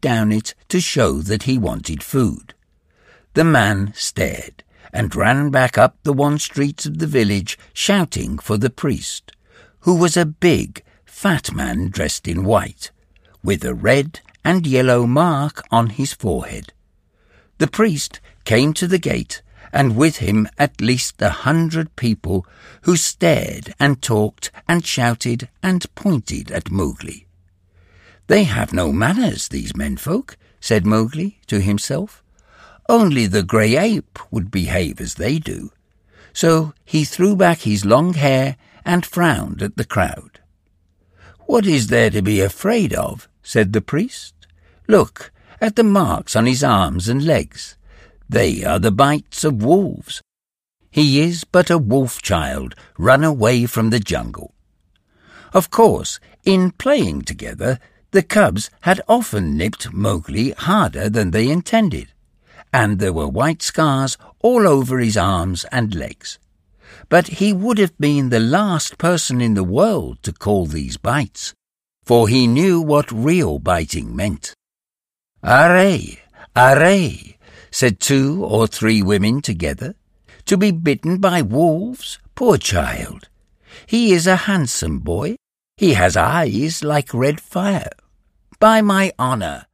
down it to show that he wanted food. The man stared and ran back up the one street of the village, shouting for the priest, who was a big, fat man dressed in white, with a red and yellow mark on his forehead. The priest came to the gate, and with him at least 100 people who stared and talked and shouted and pointed at Mowgli. "They have no manners, these menfolk," said Mowgli to himself. "Only the grey ape would behave as they do." So he threw back his long hair and frowned at the crowd. "What is there to be afraid of?" said the priest. "Look at the marks on his arms and legs. They are the bites of wolves. He is but a wolf child run away from the jungle." Of course, in playing together, the cubs had often nipped Mowgli harder than they intended, and there were white scars all over his arms and legs. But he would have been the last person in the world to call these bites, for he knew what real biting meant. "Arre, arre," said 2 or 3 women together. "To be bitten by wolves, poor child. He is a handsome boy. He has eyes like red fire. By my honour,